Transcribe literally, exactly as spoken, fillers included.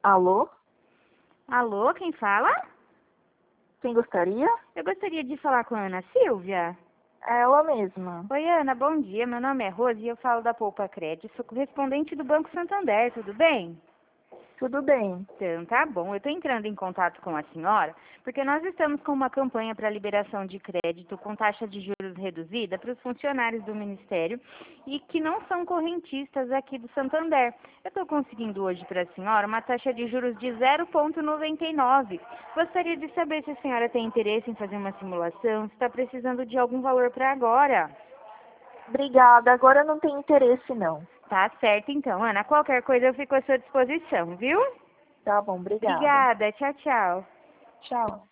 Alô? Alô, quem fala? Quem gostaria? Eu gostaria de falar com a Ana Silvia. É ela mesma. Oi, Ana, bom dia. Meu nome é Rose e eu falo da Poupa Crédito. Sou correspondente do Banco Santander, tudo bem? Tudo bem. Então, tá bom. Eu estou entrando em contato com a senhora porque nós estamos com uma campanha para liberação de crédito com taxa de juros reduzida para os funcionários do Ministério e que não são correntistas aqui do Santander. Eu estou conseguindo hoje para a senhora uma taxa de juros de zero vírgula noventa e nove. Gostaria de saber se a senhora tem interesse em fazer uma simulação, se está precisando de algum valor para agora. Obrigada. Agora não tem interesse, não. Tá certo, então, Ana. Qualquer coisa eu fico à sua disposição, viu? Tá bom, obrigada. Obrigada. Tchau, tchau. Tchau.